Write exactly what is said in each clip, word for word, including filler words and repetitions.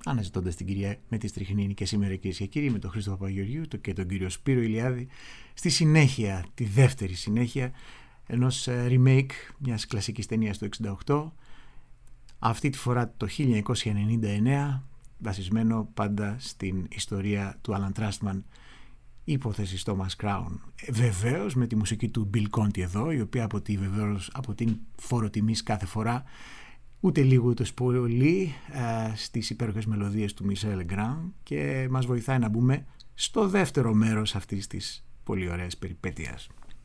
αναζητώντας την κυρία με τη στριχνίνη και σήμερα, κυρίες και κύριοι, με τον Χρήστο Παπαγεωργίου και τον κύριο Σπύρο Ηλιάδη, στη συνέχεια, τη δεύτερη συνέχεια ενός remake μιας κλασικής ταινίας του εξήντα οκτώ, αυτή τη φορά το χίλια εννιακόσια ενενήντα εννέα, βασισμένο πάντα στην ιστορία του Άλαν Τράστμαν, υπόθεση Thomas Crown. Βεβαίως με τη μουσική του Bill Conti εδώ, η οποία από, τη, βεβαίως, από την φόρο τιμής κάθε φορά, ούτε λίγο ούτε πολύ, ε, στις υπέροχες μελωδίες του Michel Legrand, και μας βοηθάει να μπούμε στο δεύτερο μέρος αυτής της πολύ ωραίας περιπέτειας.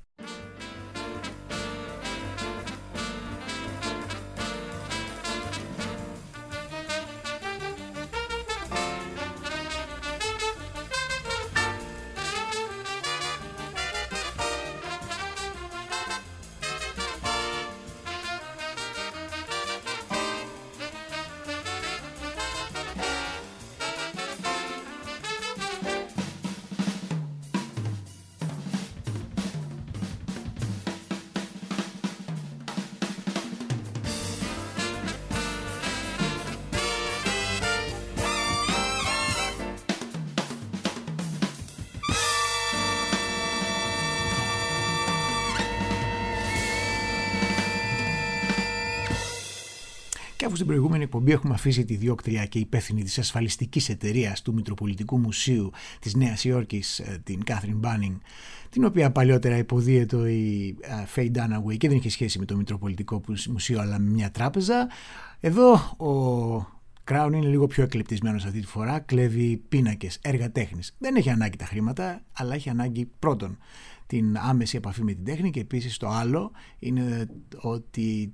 Αφού στην προηγούμενη εκπομπή έχουμε αφήσει τη διώκτρια και υπεύθυνη της ασφαλιστικής εταιρείας του Μητροπολιτικού Μουσείου της Νέας Υόρκης, την Κάθριν Μπάνινγκ, την οποία παλιότερα υποδίαιτο η Faye Dunaway και δεν είχε σχέση με το Μητροπολιτικό Μουσείο αλλά με μια τράπεζα, εδώ ο Crown είναι λίγο πιο εκλεπτισμένος αυτή τη φορά, κλέβει πίνακες, έργα τέχνης. Δεν έχει ανάγκη τα χρήματα, αλλά έχει ανάγκη πρώτον την άμεση επαφή με την τέχνη, και επίσης το άλλο είναι ότι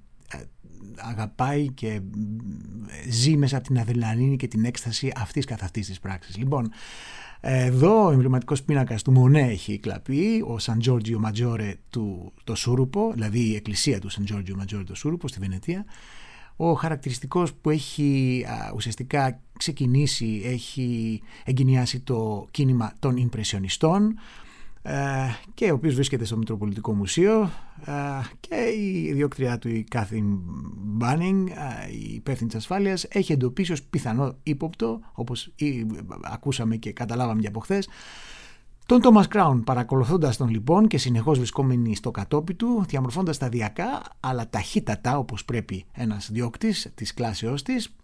αγαπάει και ζει μέσα από την αδρεναλίνη και την έκσταση αυτής καθ' αυτής της πράξης. Λοιπόν, εδώ ο εμβληματικός πίνακας του Μονέ έχει κλαπεί, ο Σαν Τζόρτζιο Ματζόρε του το Σούρουπο, δηλαδή η εκκλησία του Σαν Τζόρτζιο Ματζόρε το Σούρουπο στη Βενετία. Ο χαρακτηριστικός που έχει α, ουσιαστικά ξεκινήσει, έχει εγκαινιάσει το κίνημα των Ιμπρεσιονιστών, και ο οποίος βρίσκεται στο Μητροπολιτικό Μουσείο, και η διώκτριά του, η Κάθριν Μπάνινγκ, η υπεύθυνη της ασφάλειας, έχει εντοπίσει ως πιθανό ύποπτο, όπως ακούσαμε και καταλάβαμε και από χθες, τον Thomas Crown. Παρακολουθώντας τον λοιπόν και συνεχώς βρισκόμενοι στο κατόπι του, διαμορφώντας σταδιακά αλλά ταχύτατα, όπως πρέπει ένας διώκτης της κλάσεώς της,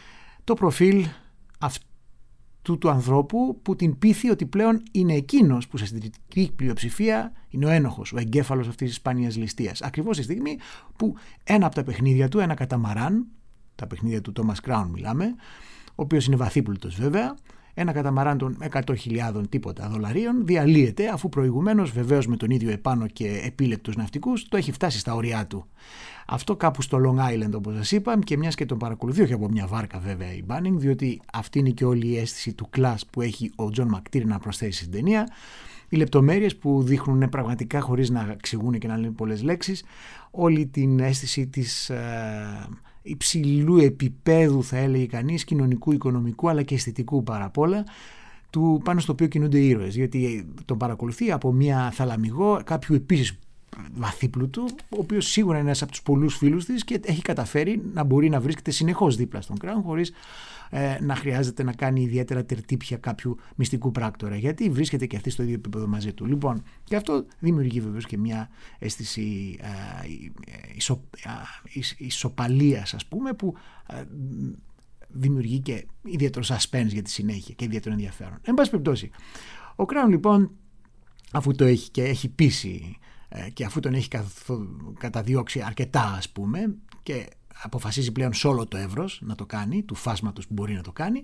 το προφίλ αυτού του του ανθρώπου που την πείθει ότι πλέον είναι εκείνος που σε συντηρητική πλειοψηφία είναι ο ένοχος, ο εγκέφαλος αυτής της σπάνιας ληστείας. Ακριβώς τη στιγμή που ένα από τα παιχνίδια του, ένα καταμαράν, τα παιχνίδια του Thomas Crown μιλάμε, ο οποίος είναι βαθύπλουτος βέβαια, ένα καταμαράν των εκατό χιλιάδων τίποτα δολαρίων, διαλύεται, αφού προηγουμένως, βεβαίως με τον ίδιο επάνω και επίλεκτους ναυτικούς, το έχει φτάσει στα ωριά του. Αυτό κάπου στο Long Island, όπως σας είπα, και μιας και τον παρακολουθεί, όχι από μια βάρκα βέβαια η Banning, διότι αυτή είναι και όλη η αίσθηση του κλάς που έχει ο Τζον Μακτήρ να προσθέσει στην ταινία. Οι λεπτομέρειες που δείχνουν πραγματικά, χωρίς να εξηγούν και να λένε πολλές λέξεις, όλη την αίσθηση της ε, υψηλού επίπεδου, θα έλεγε κανείς, κοινωνικού, οικονομικού αλλά και αισθητικού πάρα πολλά, του πάνω στο οποίο κινούνται οι ήρωες, γιατί τον παρακολουθεί από μια θαλαμιγό κάποιου επίσης βαθύπλουτου, ο οποίος σίγουρα είναι ένας από τους πολλούς φίλους της και έχει καταφέρει να μπορεί να βρίσκεται συνεχώς δίπλα στον Crown, χωρίς ε, να χρειάζεται να κάνει ιδιαίτερα τερτύπια κάποιου μυστικού πράκτορα, γιατί βρίσκεται και αυτή στο ίδιο επίπεδο μαζί του. Λοιπόν, και αυτό δημιουργεί βεβαίως και μια αίσθηση ε, ισο, ε, ισοπαλίας, ας πούμε, που ε, δημιουργεί και ιδιαίτερο suspense για τη συνέχεια και ιδιαίτερο ενδιαφέρον. Εν πάση περιπτώσει, ο Crown λοιπόν, αφού το έχει και έχει πείσει και αφού τον έχει καταδιώξει αρκετά, ας πούμε, και αποφασίζει πλέον σε όλο το εύρος να το κάνει, του φάσματος που μπορεί να το κάνει,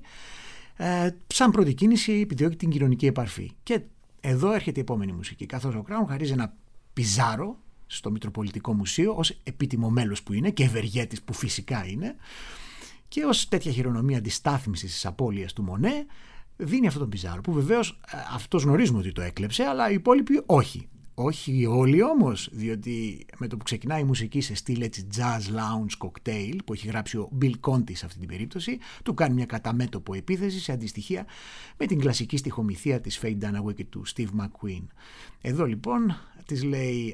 ε, σαν πρώτη κίνηση επιδιώκει την κοινωνική επαφή. Και εδώ έρχεται η επόμενη μουσική, καθώς ο Crown χαρίζει ένα πιζάρο στο Μητροπολιτικό Μουσείο, ως επίτιμο μέλος που είναι και ευεργέτης που φυσικά είναι, και ως τέτοια χειρονομία αντιστάθμισης της απώλειας του Μονέ δίνει αυτό τον πιζάρο, που βεβαίως αυτός γνωρίζουμε ότι το έκλεψε, αλλά οι υπόλοιποι όχι. Όχι όλοι όμως, διότι με το που ξεκινάει η μουσική σε στυλ έτσι jazz lounge cocktail που έχει γράψει ο Bill Conti σε αυτή την περίπτωση, του κάνει μια καταμέτωπο επίθεση σε αντιστοιχεία με την κλασική στιχομυθία της Faye Dunaway και του Steve McQueen. Εδώ λοιπόν της λέει,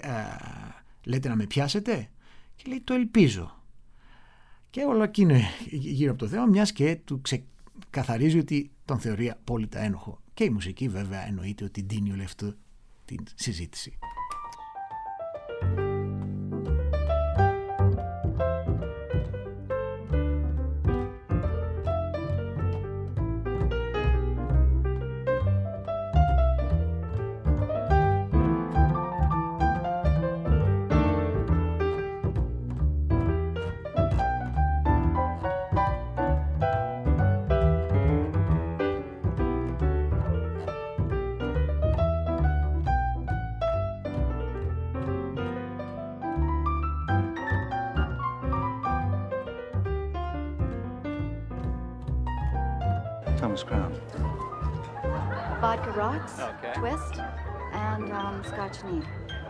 λέτε να με πιάσετε, και λέει το ελπίζω. Και όλο εκείνο γύρω από το θέμα, μιας και του ξε... καθαρίζει ότι τον θεωρεί απόλυτα ένοχο. Και η μουσική βέβαια εννοείται ότι δίνει όλη αυτή την συζήτηση. Thomas Crown. Vodka rocks, Okay. twist, and um, scotch neat.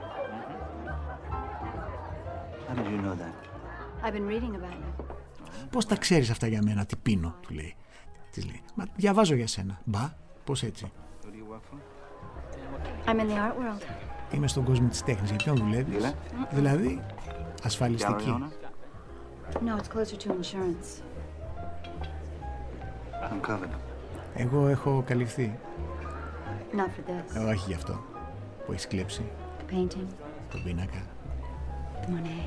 How did you know that? I've been reading about you. Πώς τα ξέρεις αυτά για μένα, τι πίνω, του λέει. Της λέει, μα διαβάζω για σένα. Μπα, πώς έτσι? Who do you work for? I'm in the art world. Είμαι στον κόσμο της τέχνης. Για ποιον δουλεύεις? Dealer? Δηλαδή, Gallery ασφαλιστική. owner? No, it's closer to insurance. I'm covered. Εγώ έχω καλυφθεί. Not for this. Ε, όχι γι' αυτό που έχεις κλέψει The painting, τον πίνακα. the Monet.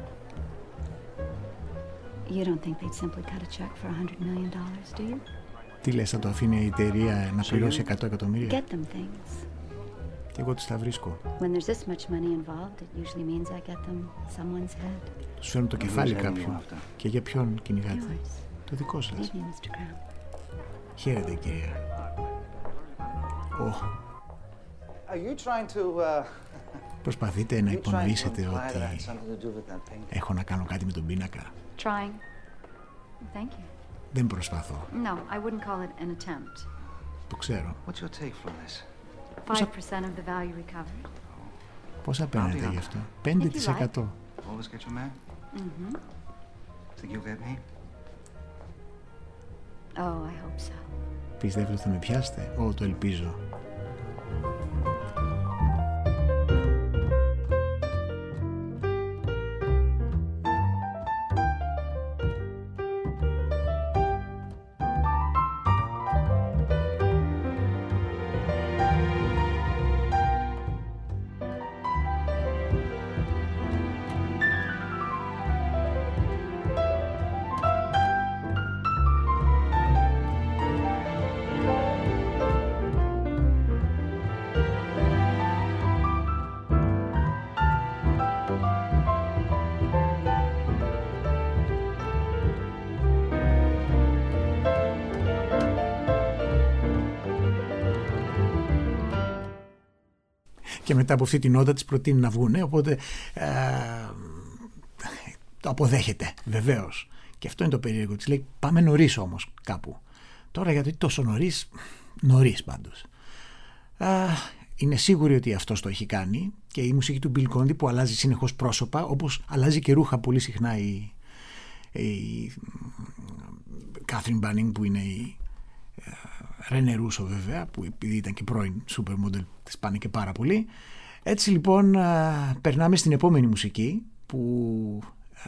You don't think they'd simply cut a check for a hundred million dollars, do you? Τι λες, θα το αφήνει η εταιρεία να πληρώσει εκατό εκατομμύρια? Get them things. Και εγώ τις τα βρίσκω. When there's this much money involved, it usually means I get them someone's head. Τους φέρνω το κεφάλι Whose head are you κάποιου. after? Και για ποιον κυνηγάτε? Yours. Το δικό σας. Leave me, Mister Crown. Χαίρετε, κυρία. Ω, Are you trying to, uh... προσπαθείτε να you trying to υπονοήσετε imply that ότι had something to do with that painting? έχω να κάνω κάτι με τον πίνακα? Trying. Thank you. Δεν προσπαθώ. No, I wouldn't call it an attempt. Το ξέρω. What's your take from this? Five percent of the value recovered. Πόσα παίρνετε γι' αυτό? Πέντε τοις εκατό. Always get your man? Mm-hmm. Think you'll get me? Oh, I hope so. Πιστεύετε ότι θα με πιάσετε? Ω, το ελπίζω. Και μετά από αυτή την νότα της προτείνει να βγουνε, οπότε ε, το αποδέχεται βεβαίως. Και αυτό είναι το περίεργο. Της λέει πάμε νωρίς όμως κάπου. Τώρα γιατί τόσο νωρίς? Νωρίς πάντως. Α, είναι σίγουρη ότι αυτός το έχει κάνει, και η μουσική του Bill Conti που αλλάζει συνεχώς πρόσωπα, όπως αλλάζει και ρούχα πολύ συχνά η, η Catherine Bunning που είναι η Ρένε Ρούσο βέβαια, που επειδή ήταν και πρώην supermodel της πάνε και πάρα πολύ. Έτσι λοιπόν α, περνάμε στην επόμενη μουσική που α,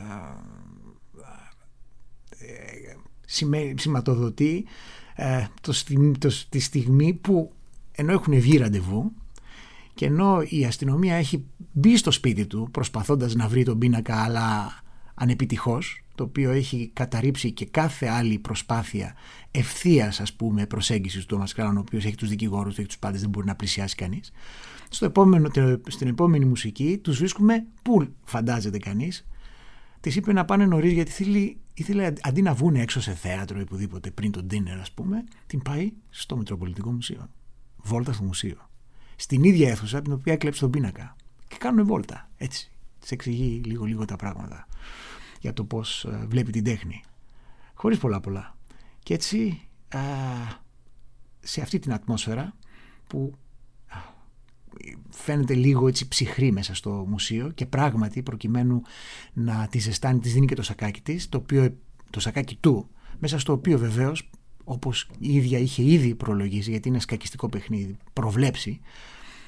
ε, σημαι, σηματοδοτεί ε, το, το, τη στιγμή που ενώ έχουν βγει ραντεβού και ενώ η αστυνομία έχει μπει στο σπίτι του προσπαθώντας να βρει τον πίνακα αλλά ανεπιτυχώς, το οποίο έχει καταρρύψει και κάθε άλλη προσπάθεια ευθείας, ας πούμε, προσέγγισης του Thomas Crown, ο οποίος έχει τους δικηγόρους, έχει τους πάντες, δεν μπορεί να πλησιάσει κανείς. Στο επόμενο, στην επόμενη μουσική τους βρίσκουμε που φαντάζεται κανείς. Της είπε να πάνε νωρίς γιατί θέλει, ήθελε αντί να βγουν έξω σε θέατρο ή οπουδήποτε πριν το dinner, ας πούμε, την πάει στο Μητροπολιτικό Μουσείο. Βόλτα στο μουσείο. Στην ίδια αίθουσα την οποία έκλεψε τον πίνακα. Και κάνουν βόλτα. Έτσι. Της εξηγεί λίγο-λίγο τα πράγματα για το πώς βλέπει την τέχνη. Χωρίς πολλά πολλά. Και έτσι α, σε αυτή την ατμόσφαιρα που α, φαίνεται λίγο έτσι ψυχρή μέσα στο μουσείο, και πράγματι προκειμένου να τη ζεστάνει της δίνει και το σακάκι της, το, οποίο, το σακάκι του, μέσα στο οποίο βεβαίως, όπως η ίδια είχε ήδη προλογίσει, γιατί είναι σκακιστικό παιχνίδι, προβλέψει,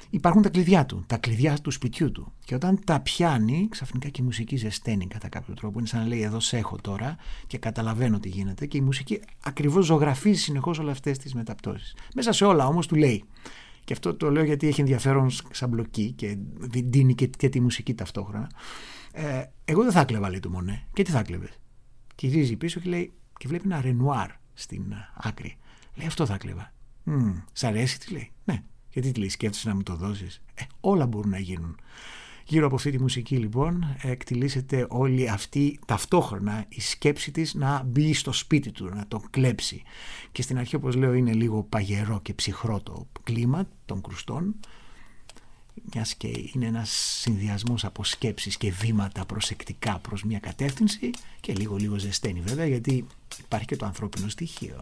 υπάρχουν τα κλειδιά του, τα κλειδιά του σπιτιού του. Και όταν τα πιάνει, ξαφνικά και η μουσική ζεσταίνει κατά κάποιο τρόπο. Είναι σαν να λέει: εδώ σε έχω τώρα και καταλαβαίνω τι γίνεται. Και η μουσική ακριβώς ζωγραφίζει συνεχώς όλες αυτές τις μεταπτώσεις. Μέσα σε όλα όμως του λέει. Και αυτό το λέω γιατί έχει ενδιαφέρον σαν μπλοκή και δίνει και, και τη μουσική ταυτόχρονα. Ε, εγώ δεν θα κλέβα, λέει, το Μονέ. Και τι θα κλέβες? Γυρίζει πίσω και λέει, και βλέπει ένα Ρενουάρ στην άκρη. Λέει: αυτό θα κλέβα. Mm, σ' αρέσει, τι λέει? Ναι. Γιατί τι λέει, σκέφτεσαι να μου το δώσεις? Ε, όλα μπορούν να γίνουν. Γύρω από αυτή τη μουσική λοιπόν εκτιλήσεται όλη αυτή ταυτόχρονα η σκέψη της να μπει στο σπίτι του, να τον κλέψει. Και στην αρχή, όπως λέω, είναι λίγο παγερό και ψυχρό το κλίμα των κρουστών, μιας και είναι ένας συνδυασμός από σκέψεις και βήματα προσεκτικά προς μια κατεύθυνση, και λίγο λίγο ζεσταίνει βέβαια, γιατί υπάρχει και το ανθρώπινο στοιχείο.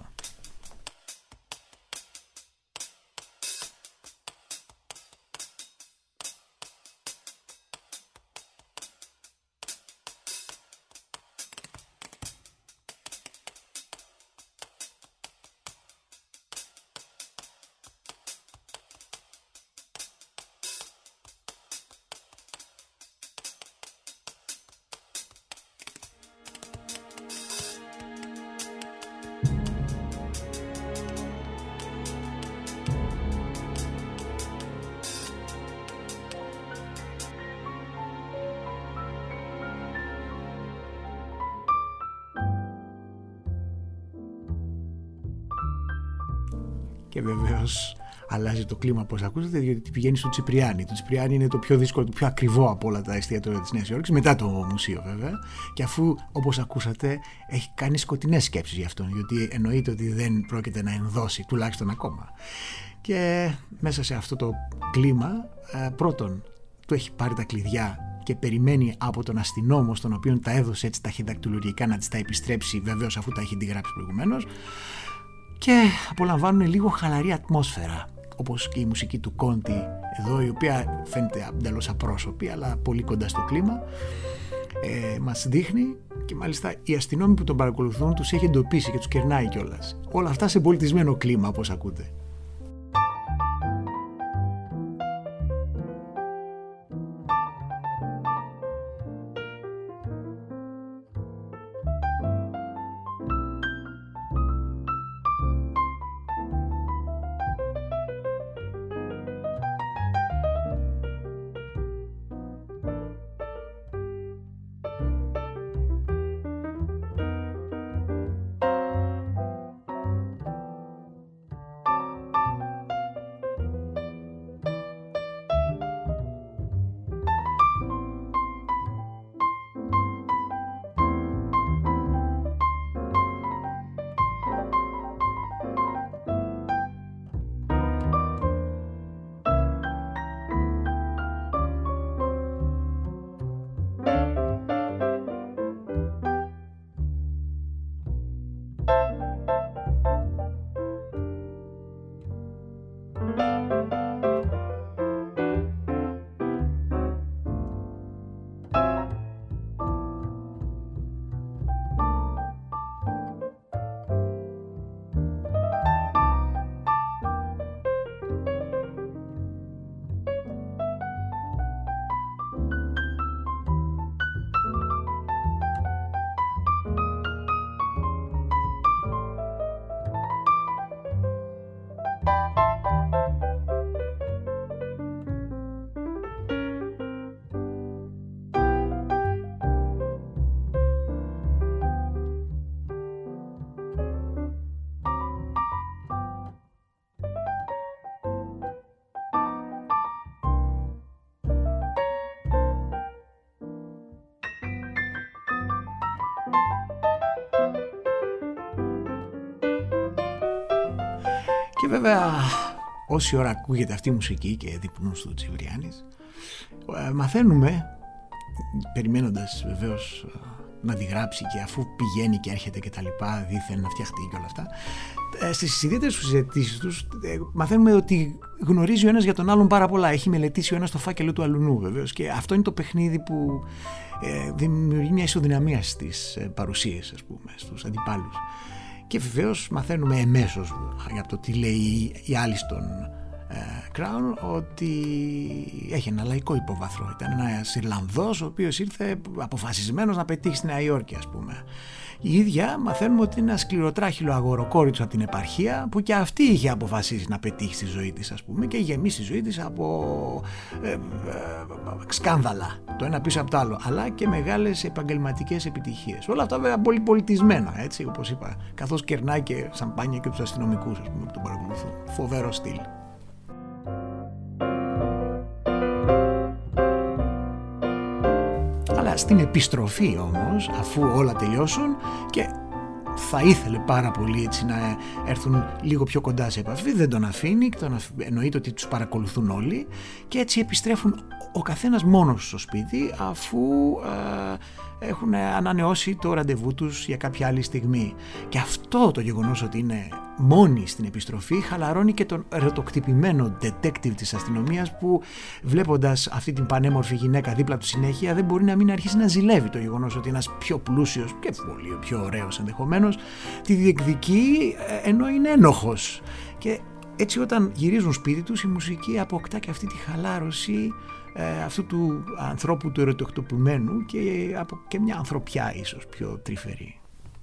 Και βεβαίως αλλάζει το κλίμα, όπως ακούσατε, διότι πηγαίνει στο Τσιπριάνι. Το Τσιπριάνι είναι το πιο δύσκολο, το πιο ακριβό από όλα τα εστιατόρια της Νέας Υόρκης, μετά το μουσείο βέβαια. Και αφού, όπως ακούσατε, έχει κάνει σκοτεινές σκέψεις γι' αυτόν, διότι εννοείται ότι δεν πρόκειται να ενδώσει, τουλάχιστον ακόμα. Και μέσα σε αυτό το κλίμα, πρώτον, του έχει πάρει τα κλειδιά και περιμένει από τον αστυνόμο, στον οποίο τα έδωσε έτσι ταχυδακτυλουργικά, να τις τα επιστρέψει, βεβαίως αφού τα έχει αντιγράψει προηγουμένως. Και απολαμβάνουν λίγο χαλαρή ατμόσφαιρα, όπως και η μουσική του Κόντι εδώ, η οποία φαίνεται εντελώς απρόσωπη αλλά πολύ κοντά στο κλίμα, ε, μας δείχνει, και μάλιστα οι αστυνόμοι που τον παρακολουθούν τους έχει εντοπίσει και τους κερνάει κιόλας. Όλα αυτά σε πολιτισμένο κλίμα, όπως ακούτε. Και βέβαια όση ώρα ακούγεται αυτή η μουσική και δείπνουν στο Τσιπριάνης, μαθαίνουμε, περιμένοντας βεβαίως να τη γράψει και αφού πηγαίνει και έρχεται και τα λοιπά, δήθεν να φτιαχτεί και όλα αυτά, στις ιδιαίτερες συζητήσεις τους μαθαίνουμε ότι γνωρίζει ο ένας για τον άλλον πάρα πολλά. Έχει μελετήσει ο ένας το φάκελο του αλουνού βεβαίως, και αυτό είναι το παιχνίδι που ε, δημιουργεί μια ισοδυναμία στις ε, παρουσίες, ας πούμε, στους αντιπάλους. Και βεβαίως μαθαίνουμε εμέσως για το τι λέει η άλλη στον Crown ότι έχει ένα λαϊκό υπόβαθρο. Ήταν ένας Ιρλανδός ο οποίος ήρθε αποφασισμένος να πετύχει στη Νέα Υόρκη, ας πούμε. Η ίδια μαθαίνουμε ότι είναι ένα σκληροτράχυλο αγοροκόριτσο από την επαρχία που και αυτή είχε αποφασίσει να πετύχει στη ζωή της, ας πούμε, και γεμίσει τη ζωή της από ε, ε, σκάνδαλα το ένα πίσω από το άλλο, αλλά και μεγάλες επαγγελματικές επιτυχίες. Όλα αυτά βέβαια πολύ πολιτισμένα, έτσι, όπως είπα, καθώς κερνάει και σαμπάνια και τους αστυνομικούς, ας πούμε, που τον παρακολουθούν. Φοβερό στυλ. Αλλά στην επιστροφή όμως, αφού όλα τελειώσουν και θα ήθελε πάρα πολύ έτσι να έρθουν λίγο πιο κοντά σε επαφή, δεν τον αφήνει, τον αφ... εννοείται ότι τους παρακολουθούν όλοι και έτσι επιστρέφουν ο καθένας μόνος στο σπίτι, αφού ε, έχουν ανανεώσει το ραντεβού τους για κάποια άλλη στιγμή. Και αυτό το γεγονός ότι είναι μόνοι στην επιστροφή χαλαρώνει και τον ερωτοκτυπημένο detective της αστυνομίας, που βλέποντας αυτή την πανέμορφη γυναίκα δίπλα του συνέχεια δεν μπορεί να μην αρχίσει να ζηλεύει το γεγονός ότι ένας πιο πλούσιος και πολύ πιο ωραίος ενδεχομένως τη διεκδικεί ενώ είναι ένοχος. Και έτσι όταν γυρίζουν σπίτι τους η μουσική αποκτά και αυτή τη χαλάρωση ε, αυτού του ανθρώπου του ερωτοκτυπημένου και, από, και μια ανθρωπιά ίσως πιο τρυφερή.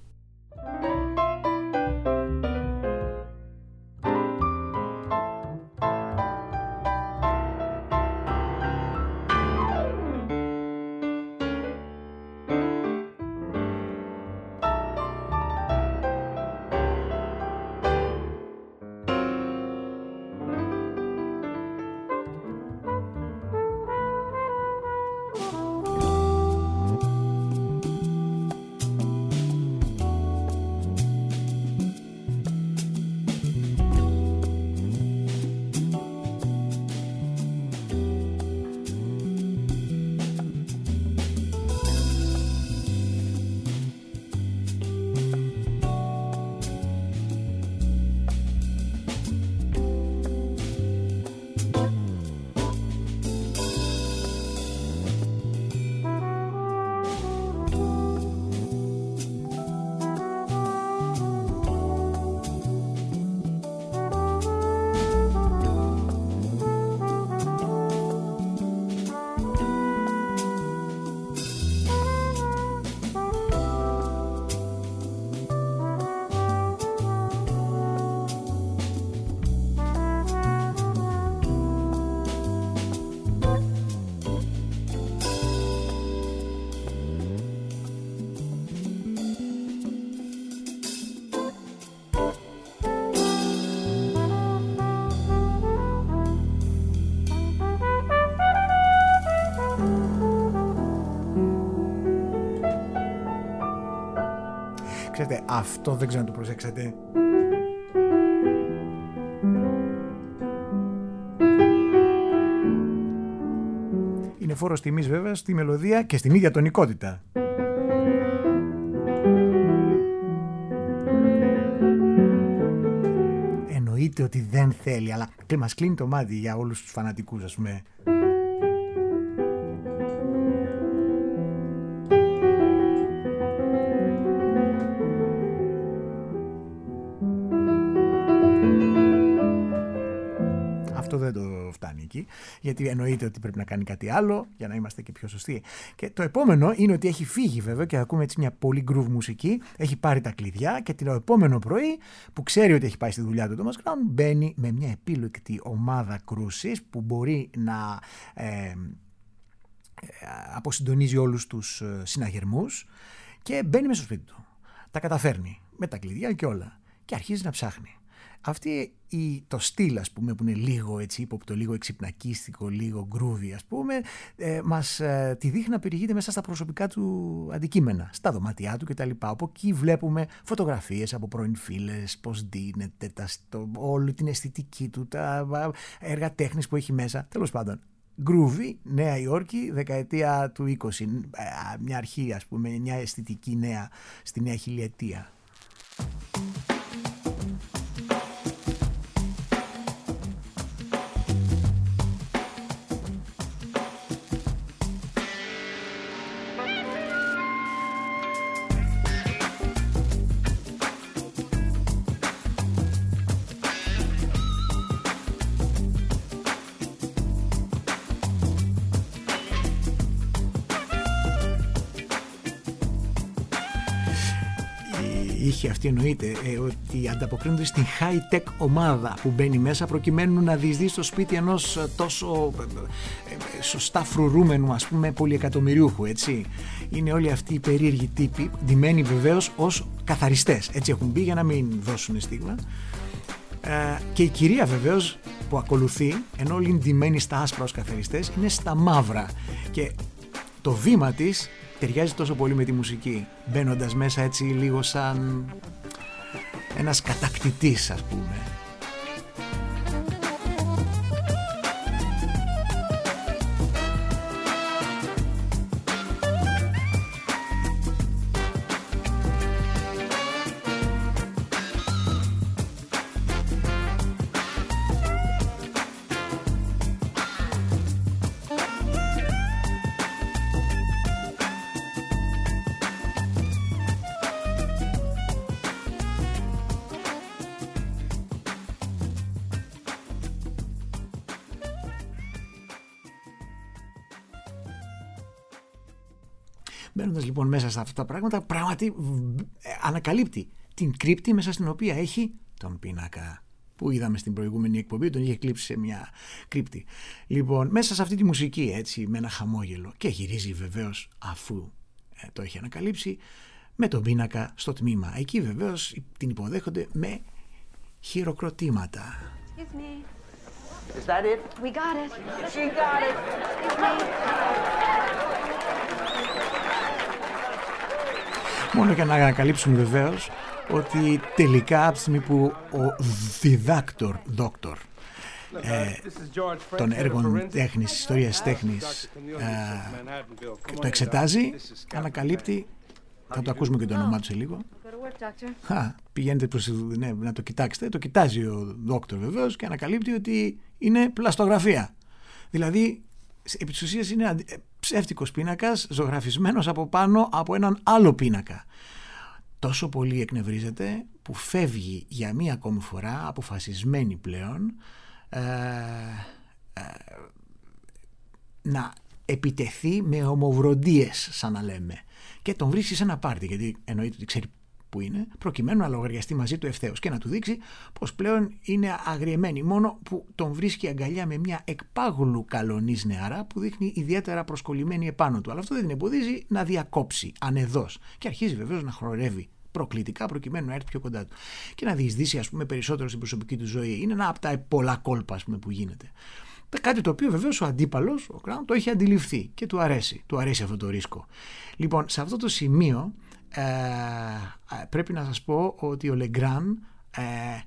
Ξέρετε, αυτό δεν ξέρω να το προσέξατε. Είναι φόρος τιμής βέβαια στη μελωδία και στην ίδια τονικότητα. Εννοείται ότι δεν θέλει, αλλά μας κλείνει το μάτι για όλους τους φανατικούς, ας πούμε. Δεν το φτάνει εκεί, γιατί εννοείται ότι πρέπει να κάνει κάτι άλλο για να είμαστε και πιο σωστοί. Και το επόμενο είναι ότι έχει φύγει βέβαια και ακούμε έτσι μια πολύ groove μουσική, έχει πάρει τα κλειδιά και το επόμενο πρωί που ξέρει ότι έχει πάει στη δουλειά του Thomas Crown, μπαίνει με μια επίλεκτη ομάδα κρούσης που μπορεί να ε, αποσυντονίζει όλους τους συναγερμούς και μπαίνει μέσα στο σπίτι του. Τα καταφέρνει με τα κλειδιά και όλα και αρχίζει να ψάχνει. Αυτή η, το στυλ, ας πούμε, που είναι λίγο έτσι ύποπτο, λίγο εξυπνακίστικο, λίγο groovy, ας πούμε, ε, μας ε, τη δείχνει να περιηγείται μέσα στα προσωπικά του αντικείμενα, στα δωμάτια του κτλ. Από εκεί βλέπουμε φωτογραφίες από πρώην φίλες, πώς δίνεται, τα, το, όλη την αισθητική του, τα έργα τέχνης που έχει μέσα, τέλος πάντων. Groovy, Νέα Υόρκη, δεκαετία του είκοσι, μια αρχή, ας πούμε, μια αισθητική νέα στη νέα χιλιετία. είχε αυτή εννοείται, ε, ότι ανταποκρίνονται στην high-tech ομάδα που μπαίνει μέσα προκειμένου να διεισδύσει στο σπίτι ενός τόσο ε, ε, σωστά φρουρούμενου, ας πούμε, πολυεκατομμυριούχου, έτσι. Είναι όλοι αυτοί οι περίεργοι τύποι, ντυμένοι βεβαίως ως καθαριστές, έτσι έχουν μπει για να μην δώσουν στίγμα. Ε, και η κυρία βεβαίως που ακολουθεί, ενώ όλοι είναι ντυμένοι στα άσπρα ως καθαριστές, είναι στα μαύρα, και το βήμα της ταιριάζει τόσο πολύ με τη μουσική, μπαίνοντας μέσα έτσι λίγο σαν ένας κατακτητής, ας πούμε. Μπαίνοντας λοιπόν μέσα σε αυτά τα πράγματα, πράγματι ανακαλύπτει την κρύπτη μέσα στην οποία έχει τον πίνακα που είδαμε στην προηγούμενη εκπομπή, τον είχε κλείψει σε μια κρύπτη. Λοιπόν, μέσα σε αυτή τη μουσική, έτσι, με ένα χαμόγελο, και γυρίζει βεβαίως, αφού ε, το έχει ανακαλύψει, με τον πίνακα στο τμήμα. Εκεί βεβαίως την υποδέχονται με χειροκροτήματα. Excuse me. Is that it? We got it. She got it. Μόνο για να ανακαλύψουμε βεβαίως ότι τελικά από τη στιγμή που ο διδάκτορ δόκτορ ε, των έργων τέχνης, ιστορίας τέχνης ε, το εξετάζει, ανακαλύπτει, θα το ακούσουμε και το όνομά του σε λίγο. Χα, πηγαίνετε προς, ναι, να το κοιτάξετε, το κοιτάζει ο δόκτορ βεβαίως και ανακαλύπτει ότι είναι πλαστογραφία. Δηλαδή, επί της ουσίας είναι ψεύτικος πίνακας ζωγραφισμένος από πάνω από έναν άλλο πίνακα. Τόσο πολύ εκνευρίζεται που φεύγει για μία ακόμη φορά, αποφασισμένη πλέον, ε, ε, να επιτεθεί με ομοβροντίες, σαν να λέμε. Και τον βρίσκει σε ένα πάρτι, γιατί εννοείται ότι ξέρει που είναι, προκειμένου να λογαριαστεί μαζί του ευθέως και να του δείξει πως πλέον είναι αγριεμένη, μόνο που τον βρίσκει αγκαλιά με μια εκπάγλου καλονής νεαρά που δείχνει ιδιαίτερα προσκολλημένη επάνω του. Αλλά αυτό δεν την εμποδίζει να διακόψει ανεδώς και αρχίζει βεβαίως να χορεύει προκλητικά προκειμένου να έρθει πιο κοντά του και να διεισδύσει, ας πούμε, περισσότερο στην προσωπική του ζωή. Είναι ένα από τα πολλά κόλπα, ας πούμε, που γίνεται. Κάτι το οποίο βεβαίως ο αντίπαλος, ο Crown, το έχει αντιληφθεί και του αρέσει. Του αρέσει αυτό το ρίσκο. Λοιπόν, σε αυτό το σημείο ε, πρέπει να σας πω ότι ο Λεγκράν ε,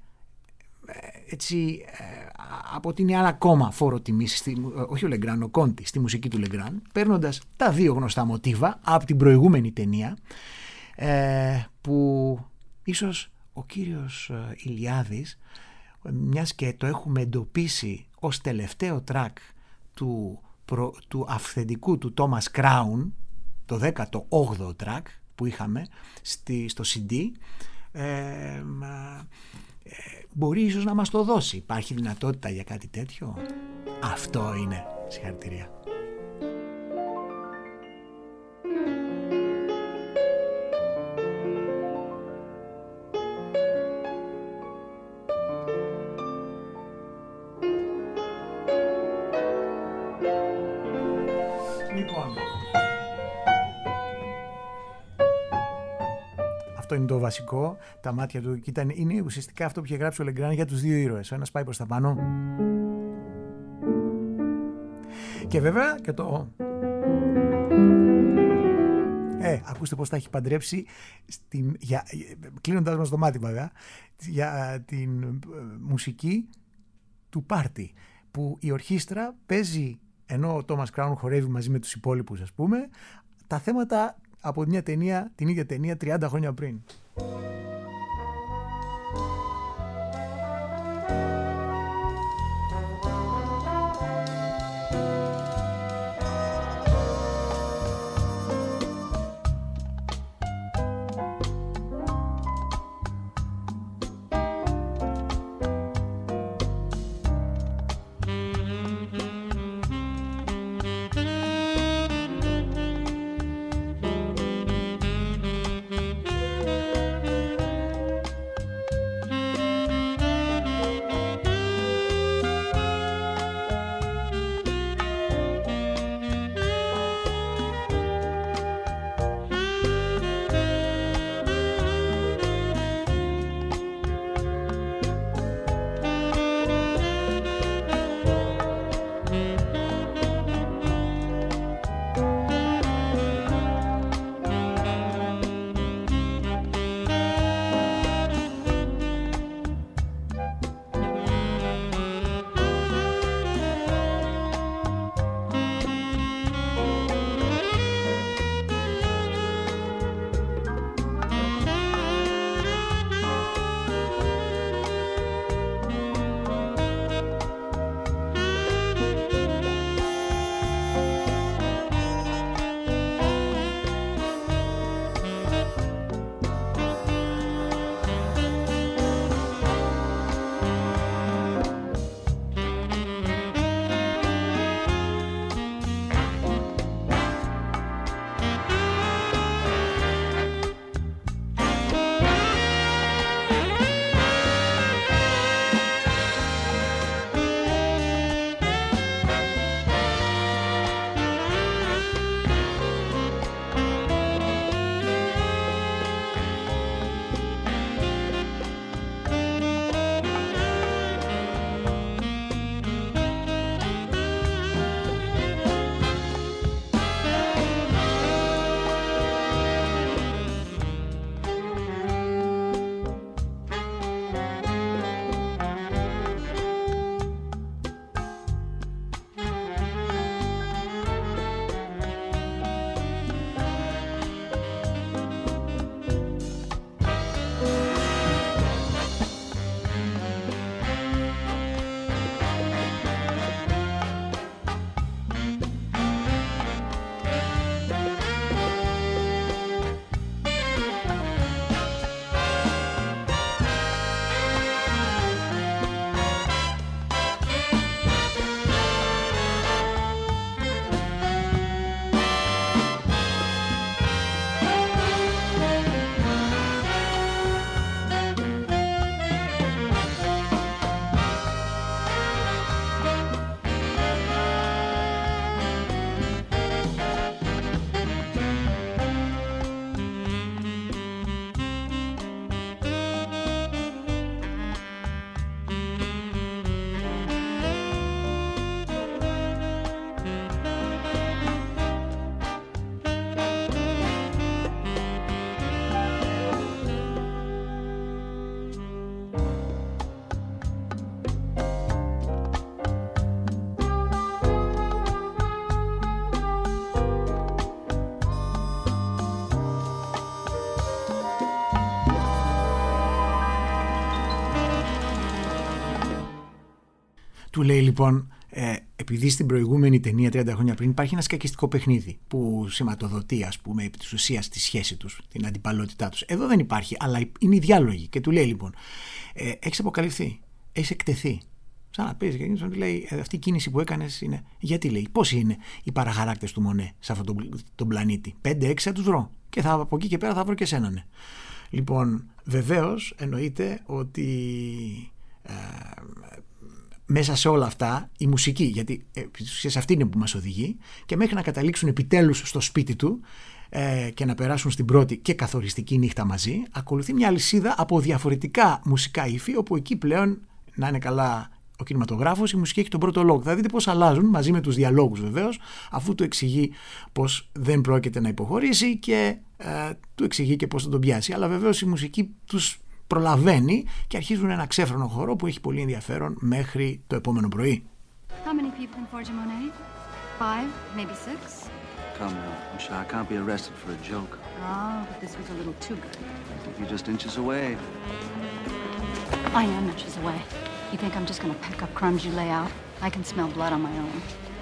έτσι ε, αποτείνει ένα ακόμα φόρο τιμής, στη, όχι ο Λεγκράν, ο Κόντι, στη μουσική του Λεγκράν, παίρνοντας τα δύο γνωστά μοτίβα από την προηγούμενη ταινία, ε, που ίσως ο κύριος Ηλιάδης, μιας και το έχουμε εντοπίσει ως τελευταίο τρακ του, προ, του αυθεντικού του Thomas Crown, το δέκατο όγδοο τρακ που είχαμε στη, στο σι ντι, ε, ε, μπορεί ίσως να μας το δώσει. Υπάρχει δυνατότητα για κάτι τέτοιο? Αυτό είναι. Συγχαρητήρια. Αυτό είναι το βασικό. Τα μάτια του ήταν, είναι ουσιαστικά αυτό που είχε γράψει ο Λεγκράν για τους δύο ήρωες. Ο ένας πάει προς τα πάνω. Και βέβαια και το... Ε, ακούστε πώς τα έχει παντρέψει στην, για, κλείνοντας μας το μάτι βέβαια, για την ε, μουσική του πάρτι, που η ορχήστρα παίζει, ενώ ο Thomas Crown χορεύει μαζί με τους υπόλοιπους, ας πούμε, τα θέματα από μια ταινία, την ίδια ταινία τριάντα χρόνια πριν. Του λέει λοιπόν, ε, επειδή στην προηγούμενη ταινία τριάντα χρόνια πριν υπάρχει ένα σκακιστικό παιχνίδι που σηματοδοτεί, ας πούμε, επί της ουσίας τη σχέση τους, την αντιπαλότητά τους. Εδώ δεν υπάρχει, αλλά είναι οι διάλογοι. Και του λέει λοιπόν, ε, έχεις αποκαλυφθεί, έχεις εκτεθεί. Σαν να πεις, και του λέει, αυτή η κίνηση που έκανες είναι. Γιατί λέει, πόσοι είναι οι παραχαράκτες του Μονέ σε αυτόν τον, τον πλανήτη? πέντε έξι θα τους βρω. Και θα, από εκεί και πέρα θα βρω και εσέναν. Ναι. Λοιπόν, βεβαίως εννοείται ότι. Ε, μέσα σε όλα αυτά η μουσική, γιατί σε αυτή είναι που μας οδηγεί, και μέχρι να καταλήξουν επιτέλους στο σπίτι του ε, και να περάσουν στην πρώτη και καθοριστική νύχτα μαζί, ακολουθεί μια αλυσίδα από διαφορετικά μουσικά ύφη, όπου εκεί πλέον, να είναι καλά ο κινηματογράφος, η μουσική έχει τον πρώτο λόγο. Θα δείτε πώς αλλάζουν μαζί με τους διαλόγους βεβαίως, αφού του εξηγεί πως δεν πρόκειται να υποχωρήσει και ε, του εξηγεί και πώς θα τον πιάσει. Αλλά βεβαίως η μουσική τους προλαβαίνει και αρχίζουν ένα ξέφρενο χορό που έχει πολύ ενδιαφέρον μέχρι το επόμενο πρωί. How many people in Forge Monet? Five, maybe six? Come now, I'm sure I can't be arrested for a joke. Oh, but this was a little too good. I think you're just inches away. I am inches away. You think I'm just gonna pick up crumbs you lay out? I can smell blood on my own.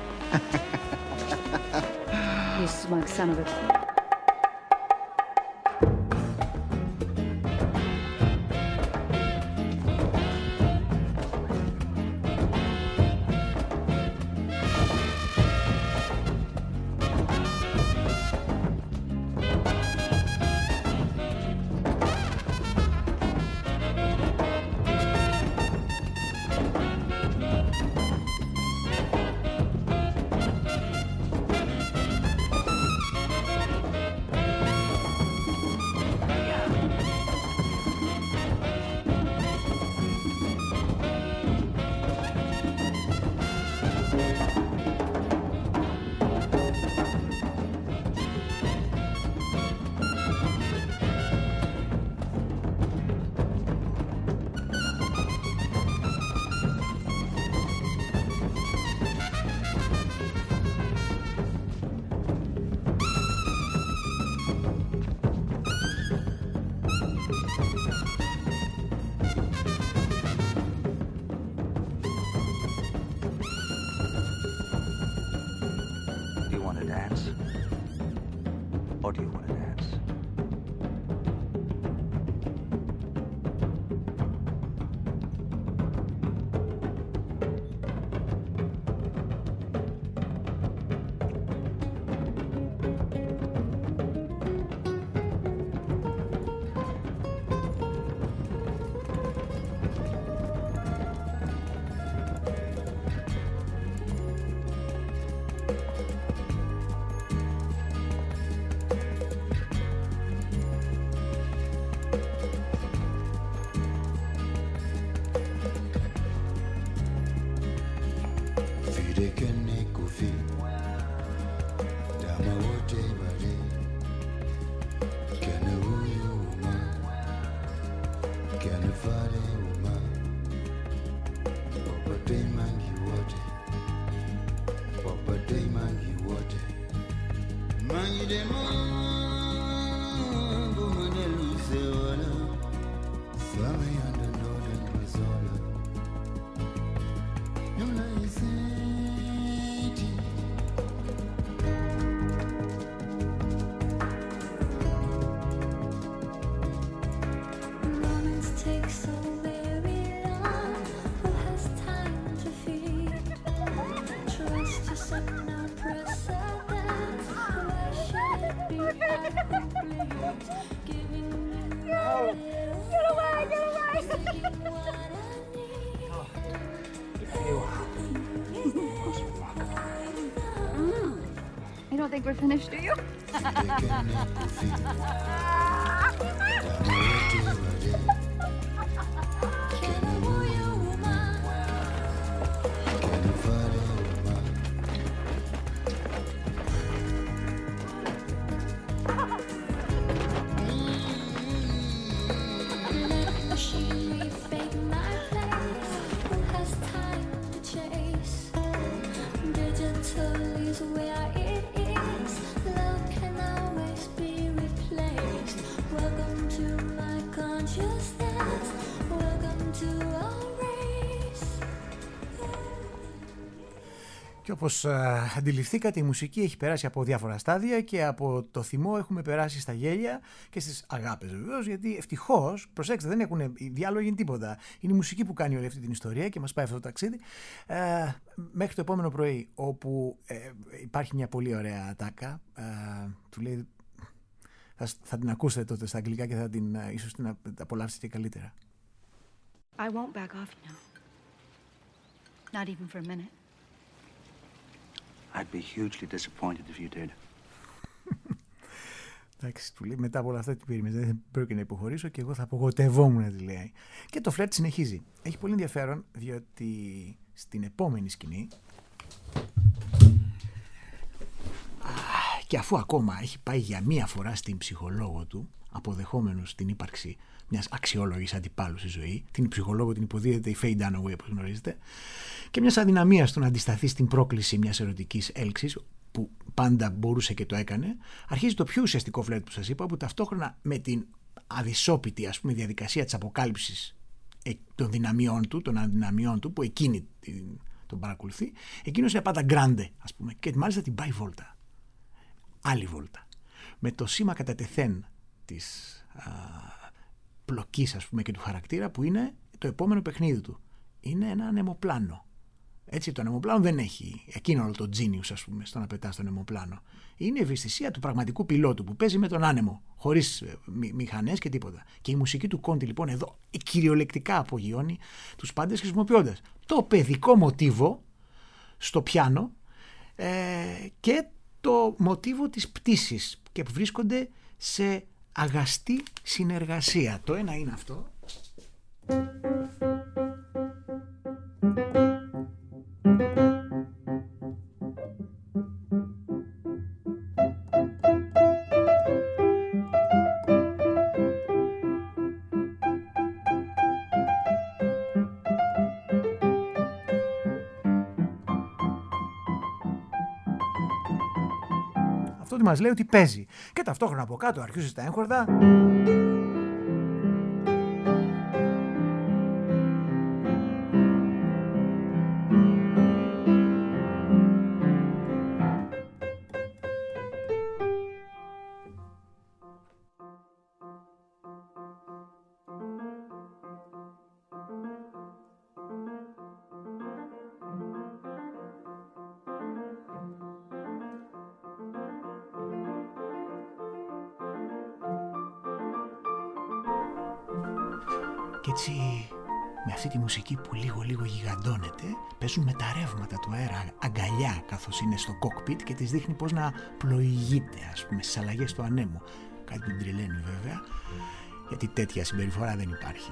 You smug son of a... Or do you want to dance? You don't think we're finished, do you? Just Και όπως α, αντιληφθήκατε, η μουσική έχει περάσει από διάφορα στάδια και από το θυμό έχουμε περάσει στα γέλια και στις αγάπες βεβαίως, γιατί ευτυχώς, προσέξτε, δεν έχουν διάλογοι τίποτα. Είναι η μουσική που κάνει όλη αυτή την ιστορία και μας πάει αυτό το ταξίδι. Ε, μέχρι το επόμενο πρωί, όπου ε, υπάρχει μια πολύ ωραία ατάκα, ε, του λέει, θα, θα την ακούσετε τότε στα αγγλικά και θα την, ε, ίσως την απολαύσετε καλύτερα. I won't back off, you know. Not even for a minute. I'd be hugely disappointed if you did. Εντάξει, του λέει, μετά από όλα αυτά τι περίμενε, δεν πρέπει να υποχωρήσω και εγώ θα απογοητευόμουν, τη λέει. Και το φλερτ συνεχίζει. Έχει πολύ ενδιαφέρον, διότι στην επόμενη σκηνή, και αφού ακόμα έχει πάει για μία φορά στην ψυχολόγο του, αποδεχόμενος την ύπαρξη μιας αξιόλογης αντιπάλου στη ζωή, την ψυχολόγο την υποδίδεται η Faye Dunaway, όπως γνωρίζετε, και μιας αδυναμίας του να αντισταθεί στην πρόκληση μιας ερωτικής έλξης, που πάντα μπορούσε και το έκανε, αρχίζει το πιο ουσιαστικό φλερτ που σας είπα, που ταυτόχρονα με την αδυσόπιτη, ας πούμε, διαδικασία της αποκάλυψης των δυναμιών του, των αδυναμιών του, που εκείνη τον παρακολουθεί, εκείνος είναι πάντα γκράντε, ας πούμε, και μάλιστα την πάει βόλτα. Άλλη βόλτα. Με το σήμα κατά τεθέν της α, πλοκής, ας πούμε, και του χαρακτήρα, που είναι το επόμενο παιχνίδι του. Είναι ένα ανεμοπλάνο. Έτσι, το ανεμοπλάνο δεν έχει εκείνο όλο το genius, ας πούμε, στο να πετά στο ανεμοπλάνο. Είναι η ευαισθησία του πραγματικού πιλότου που παίζει με τον άνεμο, χωρίς μη, μηχανές και τίποτα. Και η μουσική του Κόντι, λοιπόν, εδώ κυριολεκτικά απογειώνει τους πάντες, χρησιμοποιώντας το παιδικό μοτίβο στο πιάνο ε, και το μοτίβο της πτήσης, και που βρίσκονται σε αγαστή συνεργασία. Το ένα είναι αυτό. Αυτό τι μας λέει ότι παίζει. Και ταυτόχρονα από κάτω αρχίζει στα έγχορδα. Και έτσι, με αυτή τη μουσική που λίγο λίγο γιγαντώνεται, παίζουν με τα ρεύματα του αέρα αγκαλιά, καθώς είναι στο κόκπιτ, και της δείχνει πώς να πλοηγείται, ας πούμε, στις αλλαγές του ανέμου. Κάτι που την τρελαίνει βέβαια, γιατί τέτοια συμπεριφορά δεν υπάρχει.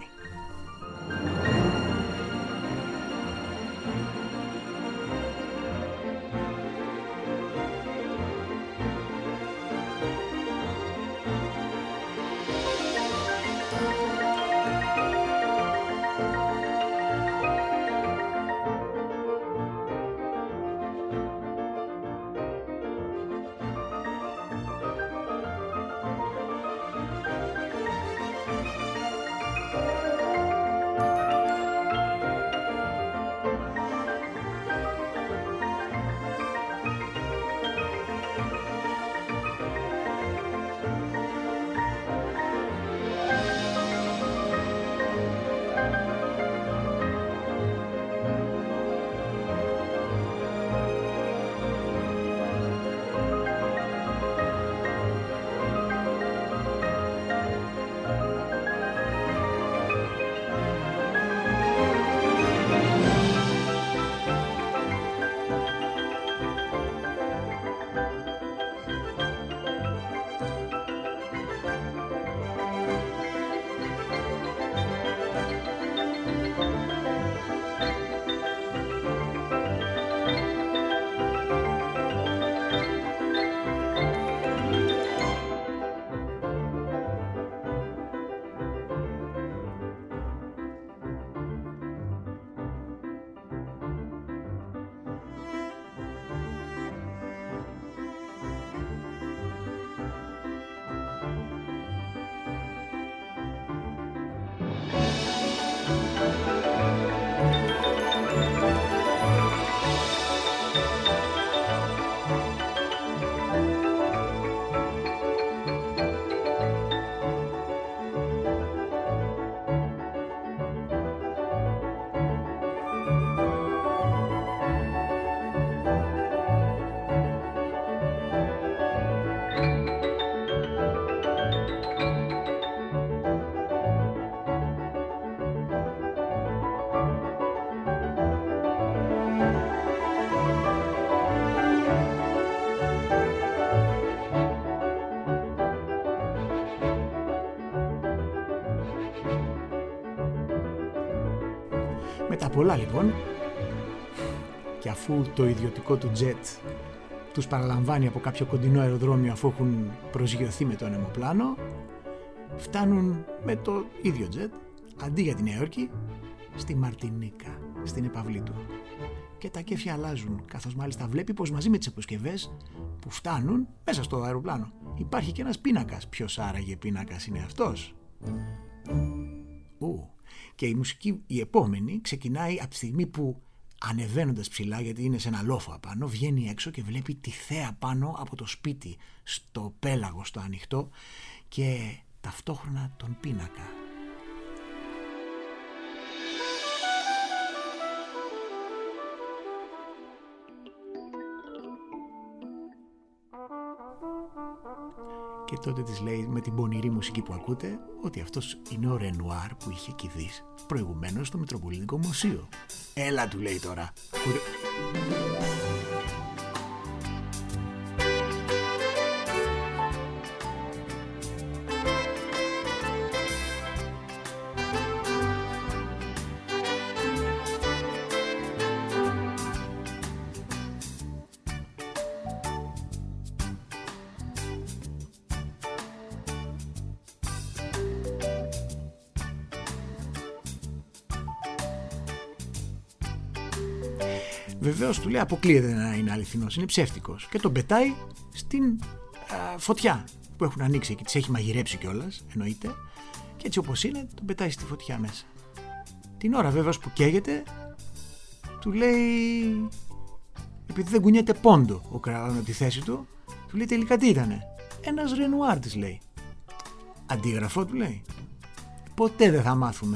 Με τα πολλά λοιπόν, και αφού το ιδιωτικό του τζετ τους παραλαμβάνει από κάποιο κοντινό αεροδρόμιο αφού έχουν προσγειωθεί με το αεροπλάνο, φτάνουν με το ίδιο τζετ, αντί για τη Νέα Υόρκη, στη Μαρτινίκα, στην επαυλή του. Και τα κέφια αλλάζουν, καθώς μάλιστα βλέπει πως μαζί με τις αποσκευές που φτάνουν μέσα στο αεροπλάνο υπάρχει και ένας πίνακας. Ποιος άραγε πίνακας είναι αυτός? Ου. Και η μουσική η επόμενη ξεκινάει από τη στιγμή που, ανεβαίνοντας ψηλά, γιατί είναι σε ένα λόφο απάνω, βγαίνει έξω και βλέπει τη θέα πάνω από το σπίτι, στο πέλαγο, στο ανοιχτό, και ταυτόχρονα τον πίνακα. Και τότε της λέει με την πονηρή μουσική που ακούτε ότι αυτός είναι ο Ρενουάρ που είχε κηδείς προηγουμένως στο Μητροπολιτικό Μουσείο. Έλα, του λέει τώρα. Βεβαίως του λέει αποκλείεται να είναι αληθινός, είναι ψεύτικος, και τον πετάει στην α, φωτιά που έχουν ανοίξει εκεί, τις έχει μαγειρέψει κιόλας, εννοείται, και έτσι όπως είναι τον πετάει στη φωτιά μέσα. Την ώρα βέβαιως που καίγεται του λέει, επειδή δεν κουνιέται πόντο ο κρανός από τη θέση του, του λέει τελικά τι ήτανε? Ένας Ρενουάρ, της λέει. Αντίγραφο, του λέει. Ποτέ δεν θα μάθουμε.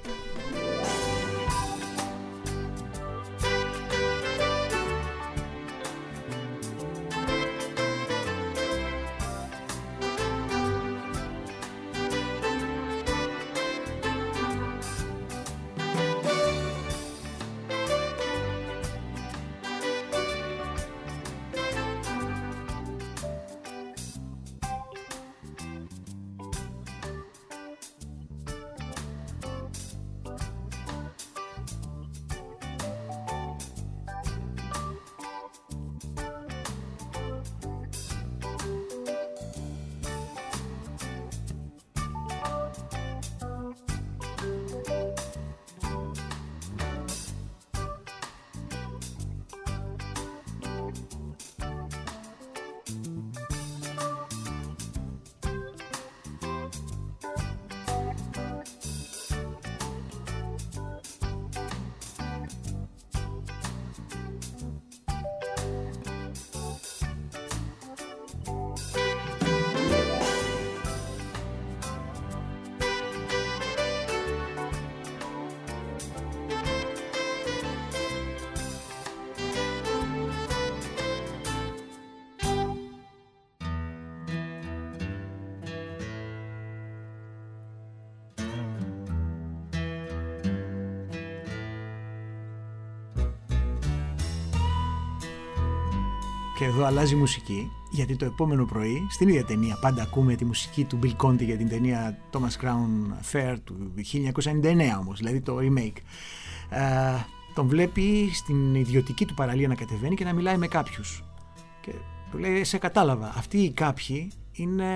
Και εδώ αλλάζει μουσική, γιατί το επόμενο πρωί, στην ίδια ταινία, πάντα ακούμε τη μουσική του Bill Conti για την ταινία Thomas Crown Affair του χίλια εννιακόσια ενενήντα εννέα όμως, δηλαδή το remake. Ε, τον βλέπει στην ιδιωτική του παραλία να κατεβαίνει και να μιλάει με κάποιους. Και του λέει, σε κατάλαβα, αυτοί οι κάποιοι είναι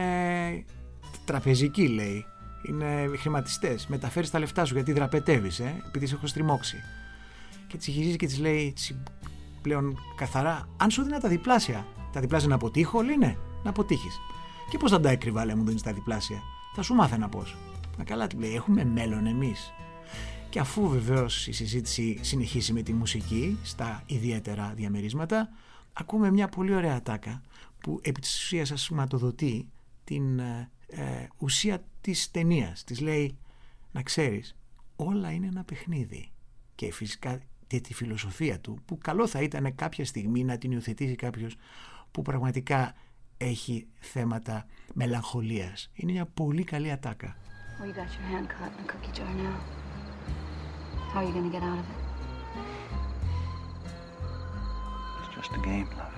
τραπεζικοί, λέει. Είναι χρηματιστές. Μεταφέρεις τα λεφτά σου γιατί δραπετεύεις, ε, επειδή σε έχω στριμώξει. Και της γυρίζει και της λέει, πλέον καθαρά, αν σου δίνα τα διπλάσια, τα διπλάσια να αποτύχω, λέει ναι, να αποτύχεις. Και πώς θα τα έκρυβα, λέει, μου δίνεις τα διπλάσια? Θα σου μάθαινα πώς. Να καλά, του λέει, έχουμε μέλλον εμείς. Και αφού βεβαίως η συζήτηση συνεχίσει με τη μουσική στα ιδιαίτερα διαμερίσματα, ακούμε μια πολύ ωραία ατάκα που επί της ουσίας σας σηματοδοτεί την ε, ε, ουσία της ταινίας. Της λέει, να ξέρεις, όλα είναι ένα παιχνίδι. Και φυσικά και τη φιλοσοφία του, που καλό θα ήταν κάποια στιγμή να την υιοθετήσει κάποιος που πραγματικά έχει θέματα μελαγχολίας. Είναι μια πολύ καλή ατάκα. Well, you got your hand caught in a cookie jar now. How are you going to get out of it? It's just a game, love.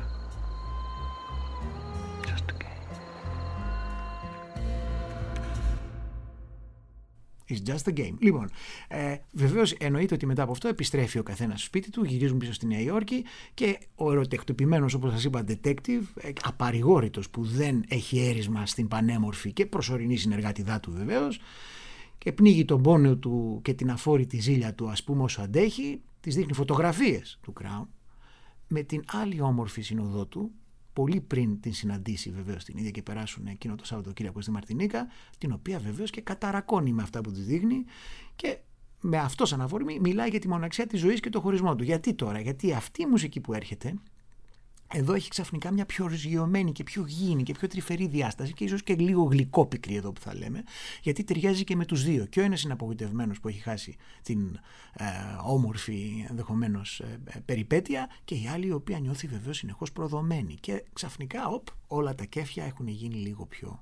Just a game. It's just a game. Λοιπόν, ε, βεβαίως εννοείται ότι μετά από αυτό επιστρέφει ο καθένας στο σπίτι του, γυρίζουν πίσω στη Νέα Υόρκη και ο ερωτεκτοποιημένος, όπως σας είπα, detective, απαρηγόρητος που δεν έχει έρισμα στην πανέμορφη και προσωρινή συνεργάτιδά του βεβαίως, και πνίγει τον πόνο του και την αφόρητη ζήλια του, ας πούμε, όσο αντέχει, της δείχνει φωτογραφίες του Crown με την άλλη όμορφη συνοδό του, πολύ πριν την συναντήσει βεβαίως την ίδια και περάσουν εκείνο το Σαββατοκύριακο στη Μαρτινίκα, την οποία βεβαίως και καταρακώνει με αυτά που της δείχνει και με αυτό σαν αφορμή μιλάει για τη μοναξιά της ζωής και το χωρισμό του. Γιατί τώρα? Γιατί αυτή η μουσική που έρχεται εδώ έχει ξαφνικά μια πιο ριζιωμένη και πιο γήινη και πιο τρυφερή διάσταση και ίσως και λίγο γλυκόπικρη εδώ που θα λέμε, γιατί ταιριάζει και με τους δύο. Και ο ένας είναι απογοητευμένος που έχει χάσει την ε, όμορφη ενδεχομένως ε, περιπέτεια, και η άλλη η οποία νιώθει βεβαίως συνεχώς προδομένη. Και ξαφνικά οπ, όλα τα κέφια έχουν γίνει λίγο πιο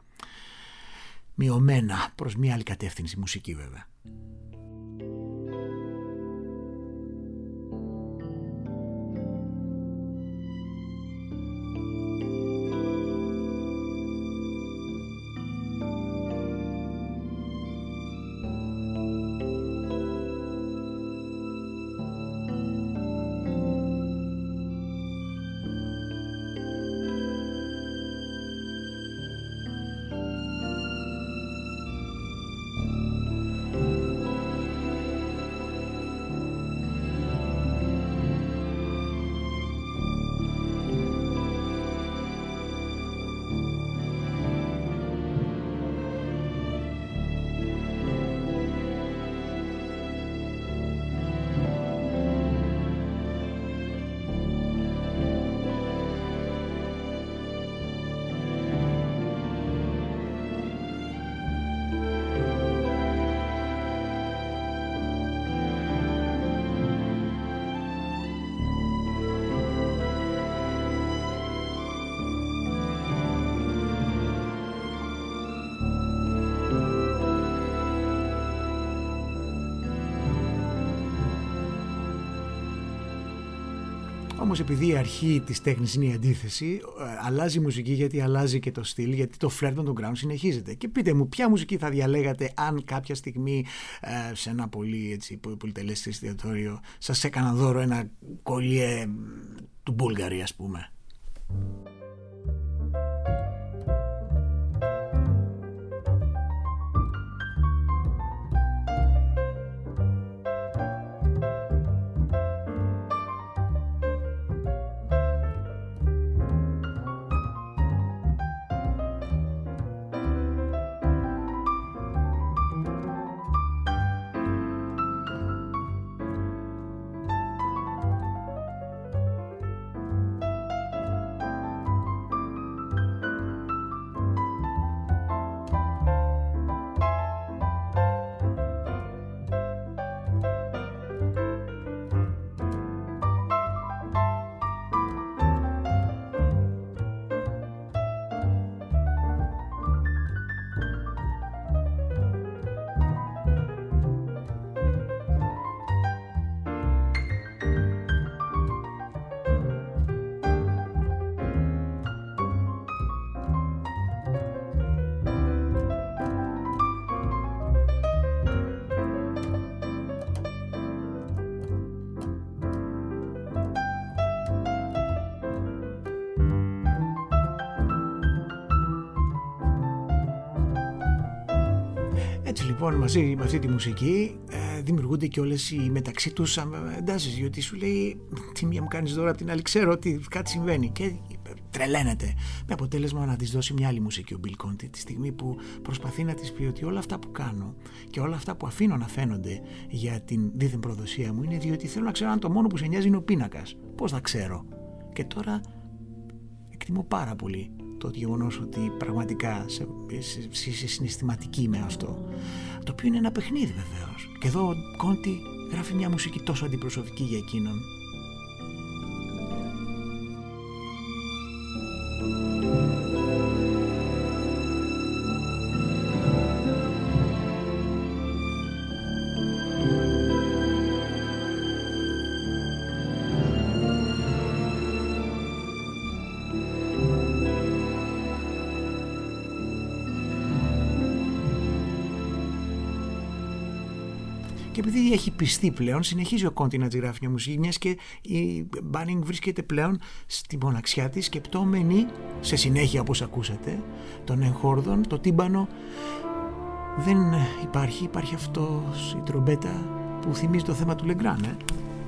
μειωμένα προς μια άλλη κατεύθυνση, μουσική βέβαια. Όμως επειδή η αρχή της τέχνης είναι η αντίθεση, αλλάζει η μουσική γιατί αλλάζει και το στυλ, γιατί το φλερτ των Crown συνεχίζεται. Και πείτε μου, ποια μουσική θα διαλέγατε αν κάποια στιγμή ε, σε ένα πολύ έτσι, πολυτελές εστιατόριο σας έκανα δώρο ένα κολλιέ του Μπούλγαρη, ας πούμε? Έτσι λοιπόν μαζί με αυτή τη μουσική ε, δημιουργούνται και όλες οι μεταξύ τους εντάσεις, γιατί σου λέει τι μία μου κάνεις δώρα, απ' την άλλη ξέρω ότι κάτι συμβαίνει και τρελαίνεται, με αποτέλεσμα να της δώσει μια άλλη μουσική ο Bill Conti τη στιγμή που προσπαθεί να της πει ότι όλα αυτά που κάνω και όλα αυτά που αφήνω να φαίνονται για την δίθεν προδοσία μου είναι διότι θέλω να ξέρω αν το μόνο που σε νοιάζει είναι ο πίνακας. Πώς θα ξέρω? Και τώρα εκτιμώ πάρα πολύ το γεγονός ότι πραγματικά είσαι συναισθηματική με αυτό, το οποίο είναι ένα παιχνίδι βεβαίως, και εδώ ο Κόντι γράφει μια μουσική τόσο αντιπροσωπική για εκείνον. Και επειδή έχει πιστεί πλέον, συνεχίζει ο Κόντι να γράφει μια μουσική, μιας και η Μπάνινγκ βρίσκεται πλέον στη μοναξιά της, σκεπτόμενη, σε συνέχεια όπως ακούσατε, τον εγχόρδον, το τύμπανο. Δεν υπάρχει, υπάρχει αυτός η τρομπέτα που θυμίζει το θέμα του Λεγκράν, ε?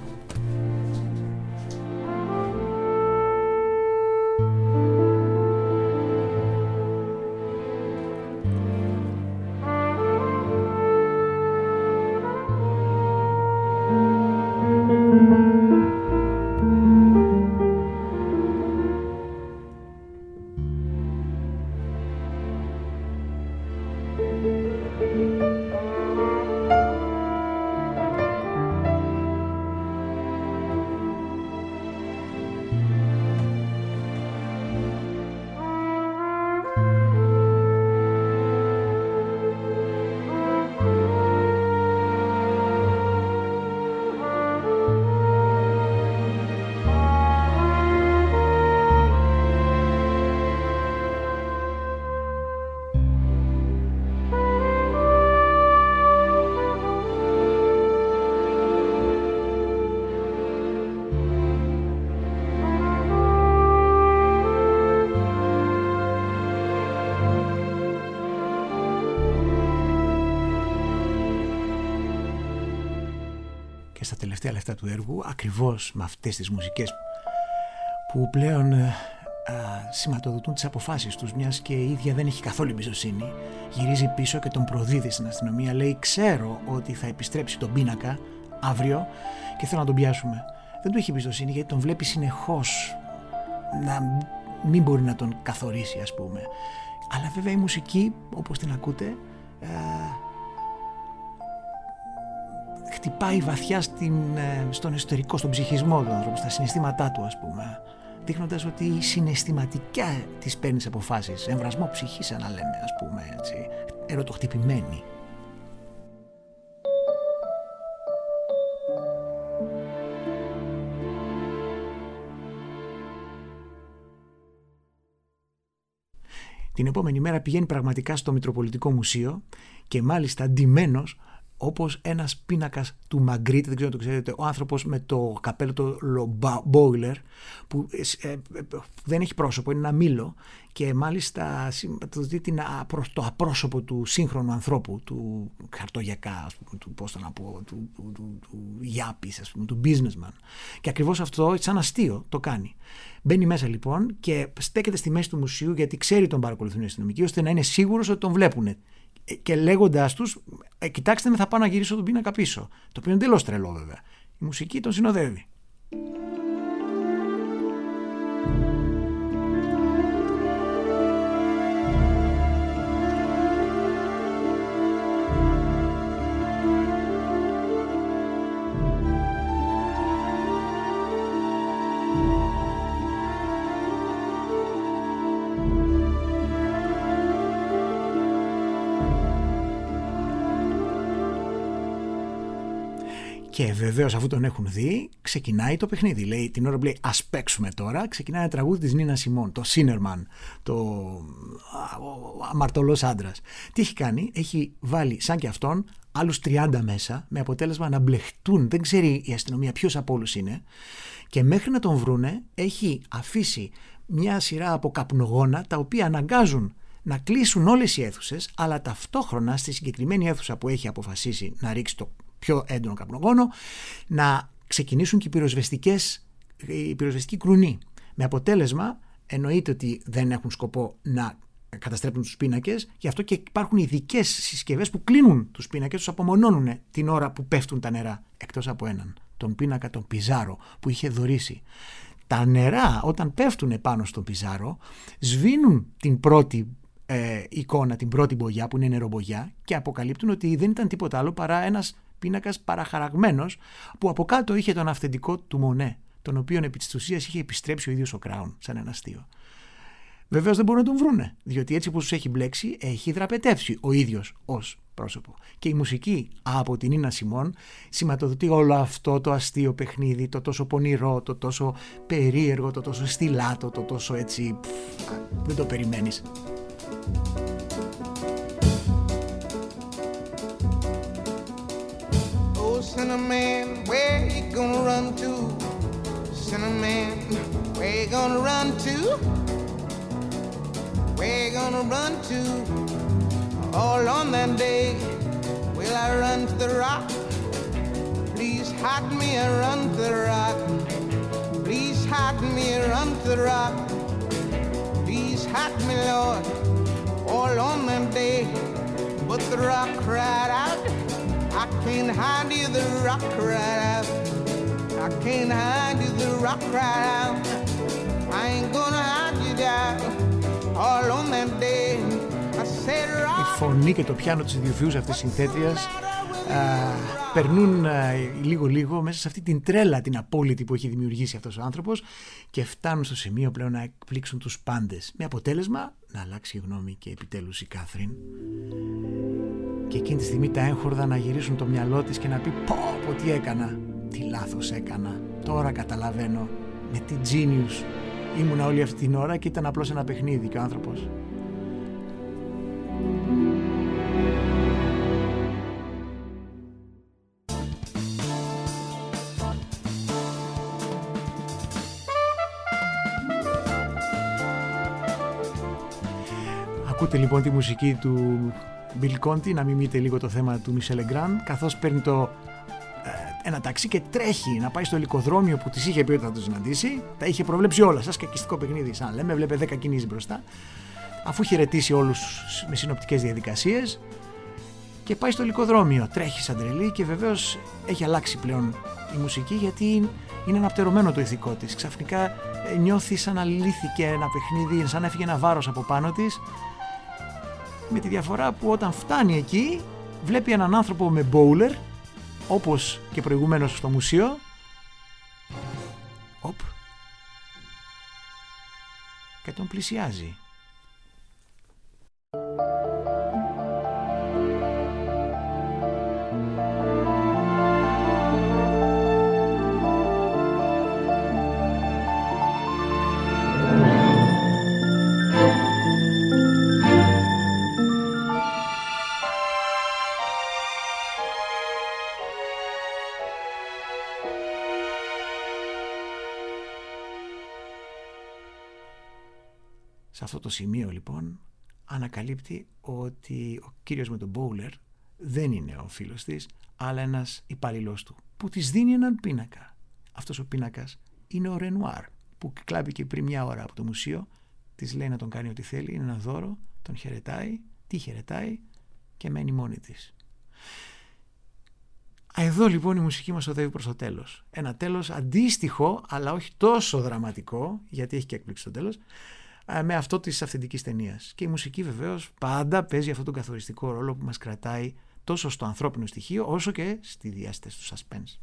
Στα τελευταία λεπτά του έργου, ακριβώς με αυτές τις μουσικές που πλέον α, σηματοδοτούν τις αποφάσεις τους, μιας και η ίδια δεν έχει καθόλου εμπιστοσύνη, γυρίζει πίσω και τον προδίδει στην αστυνομία. Λέει: ξέρω ότι θα επιστρέψει τον πίνακα αύριο και θέλω να τον πιάσουμε. Δεν του έχει εμπιστοσύνη γιατί τον βλέπει συνεχώς να μην μπορεί να τον καθορίσει, ας πούμε. Αλλά βέβαια η μουσική, όπως την ακούτε, α, χτυπάει βαθιά στην, στον εσωτερικό, στον ψυχισμό του άνθρωπου, στα συναισθήματά του, ας πούμε, δείχνοντας ότι συναισθηματικά τις παίρνεις αποφάσεις, εμβρασμό ψυχής, να λέμε, ας πούμε, έτσι, ερωτοχτυπημένη. Την επόμενη μέρα πηγαίνει πραγματικά στο Μητροπολιτικό Μουσείο και μάλιστα ντυμένος όπως ένας πίνακας του Μαγκρίτε, δεν ξέρω αν το ξέρετε, ο άνθρωπος με το καπέλο το Boiler, που ε, ε, δεν έχει πρόσωπο, είναι ένα μήλο και μάλιστα το δει το απρόσωπο του σύγχρονου ανθρώπου, του χαρτογιακά, ας πούμε, του, πώς το να πω, του, του, του, του γιάπης, ας πούμε, του businessman. Και ακριβώς αυτό, σαν αστείο, το κάνει. Μπαίνει μέσα λοιπόν και στέκεται στη μέση του μουσείου, γιατί ξέρει τον παρακολουθούν οι αστυνομικοί, ώστε να είναι σίγουρος ότι τον βλέπουν. Και λέγοντάς τους, ε, κοιτάξτε με, θα πάω να γυρίσω τον πίνακα πίσω. Το οποίο είναι εντελώς τρελό, βέβαια. Η μουσική τον συνοδεύει. Και βεβαίως, αφού τον έχουν δει, ξεκινάει το παιχνίδι. Λέει, την ώρα που λέει ας παίξουμε τώρα, ξεκινάει ένα τραγούδι της Νίνα Σιμών, το Σίνερμαν, το αμαρτωλός άντρας. Τι έχει κάνει? Έχει βάλει, σαν και αυτόν, άλλους τριάντα μέσα, με αποτέλεσμα να μπλεχτούν. Δεν ξέρει η αστυνομία ποιος από όλους είναι. Και μέχρι να τον βρούνε, έχει αφήσει μια σειρά από καπνογόνα, τα οποία αναγκάζουν να κλείσουν όλες οι αίθουσες, αλλά ταυτόχρονα στη συγκεκριμένη αίθουσα που έχει αποφασίσει να ρίξει το πιο έντονο καπνογόνο, να ξεκινήσουν και οι πυροσβεστικές, η πυροσβεστική κρουνή. Με αποτέλεσμα, εννοείται ότι δεν έχουν σκοπό να καταστρέψουν τους πίνακες, γι' αυτό και υπάρχουν ειδικές συσκευές που κλείνουν τους πίνακες, τους απομονώνουν την ώρα που πέφτουν τα νερά, εκτός από έναν, τον πίνακα τον Πιζάρο που είχε δωρήσει. Τα νερά όταν πέφτουν πάνω στον Πιζάρο σβήνουν την πρώτη ε, εικόνα, την πρώτη μπογιά που είναι νερομπογιά, και αποκαλύπτουν ότι δεν ήταν τίποτα άλλο παρά ένας πίνακας παραχαραγμένος που από κάτω είχε τον αυθεντικό του Μονέ, τον οποίον επί της ουσίας είχε επιστρέψει ο ίδιος ο Κράουν, σαν ένα αστείο. Βεβαίως δεν μπορούν να τον βρούνε, διότι έτσι όπως τους έχει μπλέξει, έχει δραπετεύσει ο ίδιος ως πρόσωπο. Και η μουσική από την Νίνα Σιμών σηματοδοτεί όλο αυτό το αστείο παιχνίδι, το τόσο πονηρό, το τόσο περίεργο, το τόσο στυλάτο, το τόσο έτσι. Πφ, δεν το περιμένεις. Cinnamon, where you gonna run to? Cinnamon, where you gonna run to? Where you gonna run to? All on that day, will I run to the rock? Please hide me and run to the rock. Please hide me and run to the rock. Please hide me, Lord, all on that day. But the rock cried out, I can't hide you, the rock cried out. I can't hide you, the rock cried out. I ain't gonna hide you down, all on that day. I said rock. Η φωνή και το πιάνο της ιδιοφυούς αυτής της συνθέτριας περνούν λίγο-λίγο μέσα σε αυτή την τρέλα την απόλυτη που έχει δημιουργήσει αυτός ο άνθρωπος και φτάνουν στο σημείο πλέον να εκπλήξουν τους πάντες, με αποτέλεσμα να αλλάξει γνώμη και επιτέλους η Κάθριν και εκείνη τη στιγμή τα έγχορδα να γυρίσουν το μυαλό της και να πει πω πω τι έκανα, τι λάθος έκανα, τώρα καταλαβαίνω με τι genius ήμουνα όλη αυτή την ώρα και ήταν απλώς ένα παιχνίδι και ο άνθρωπος. Ακούτε λοιπόν τη μουσική του Bill Conti, να μιμείτε λίγο το θέμα του Michel Legrand, καθώς παίρνει το, ε, ένα ταξί και τρέχει να πάει στο ελικοδρόμιο που της είχε πει ότι θα το συναντήσει. Τα είχε προβλέψει όλα, σαν σκακιστικό παιχνίδι, σαν λέμε, βλέπε δέκα κινήσεις μπροστά. Αφού χαιρετήσει όλους με συνοπτικές διαδικασίες και πάει στο ελικοδρόμιο, τρέχει σαν τρελή και βεβαίως έχει αλλάξει πλέον η μουσική γιατί είναι αναπτερωμένο το ηθικό της. Ξαφνικά νιώθει σαν να λύθηκε ένα παιχνίδι, σαν να έφυγε ένα βάρος από πάνω της, με τη διαφορά που όταν φτάνει εκεί βλέπει έναν άνθρωπο με bowler, όπως και προηγουμένως στο μουσείο. Οπ. Και τον πλησιάζει. Σε αυτό το σημείο λοιπόν ανακαλύπτει ότι ο κύριος με τον bowler δεν είναι ο φίλος της, αλλά ένας υπάλληλός του που της δίνει έναν πίνακα. Αυτός ο πίνακας είναι ο Ρενουάρ που κλάπηκε πριν μια ώρα από το μουσείο, της λέει να τον κάνει ό,τι θέλει, είναι ένα δώρο, τον χαιρετάει, τη χαιρετάει και μένει μόνη της. Εδώ λοιπόν η μουσική μας οδεύει προς το τέλος. Ένα τέλος αντίστοιχο, αλλά όχι τόσο δραματικό, γιατί έχει και έκπληξη στο τέλος, με αυτό της αυθεντικής ταινίας. Και η μουσική βεβαίως πάντα παίζει αυτόν τον καθοριστικό ρόλο που μας κρατάει τόσο στο ανθρώπινο στοιχείο όσο και στη διάσταση του suspense.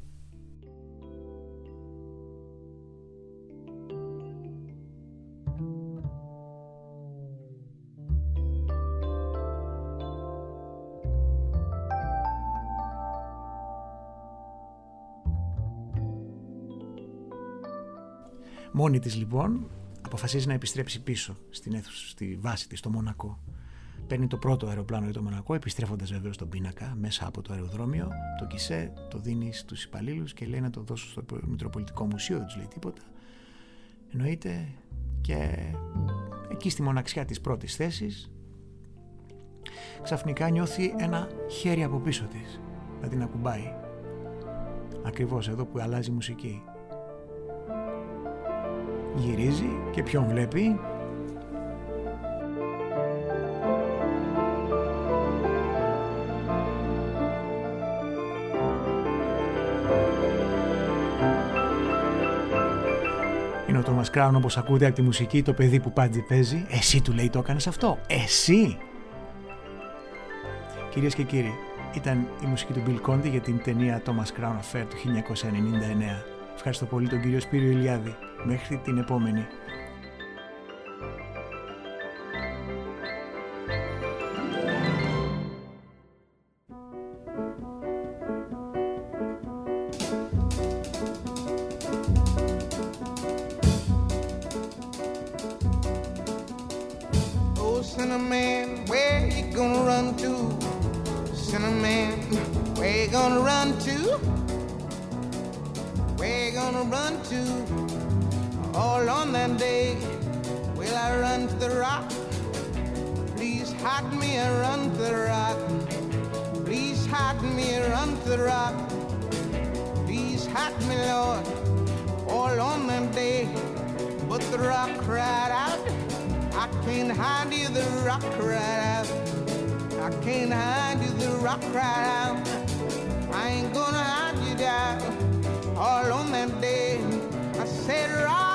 Μόνη της λοιπόν αποφασίζει να επιστρέψει πίσω στην αίθουσα, στη βάση της, στο Μονακό. Παίρνει το πρώτο αεροπλάνο για το Μονακό, επιστρέφοντας βεβαίως στον πίνακα μέσα από το αεροδρόμιο, το κισέ, το δίνει στους υπαλλήλους και λέει να το δώσω στο Μητροπολιτικό Μουσείο, δεν τους λέει τίποτα. Εννοείται, και εκεί στη μοναξιά της πρώτης θέσης ξαφνικά νιώθει ένα χέρι από πίσω της να την ακουμπάει. Ακριβώς εδώ που αλλάζει η μουσική. Γυρίζει και ποιον βλέπει? Είναι ο Τόμας Κράουν, όπως ακούτε από τη μουσική, το παιδί που πάντζι παίζει. Εσύ, του λέει, το έκανες αυτό? Εσύ! Κυρίες και κύριοι, ήταν η μουσική του Bill Conti για την ταινία Thomas Crown Affair του χίλια εννιακόσια ενενήντα εννέα. Ευχαριστώ πολύ τον κύριο Σπύριο Ηλιάδη. Μέχρι την επόμενη. Oh, Cinnamon, where you gonna run to? sinner man, where you gonna run to? Where you gonna run to? All on that day, will I run to the rock? Please hide me and run to the rock. Please hide me and run to the rock. Please hide me, Lord, all on that day. But the rock cried out, I can't hide you, the rock cried out. I can't hide you, the rock cried out. I ain't gonna hide you down all on that day. I said, rock.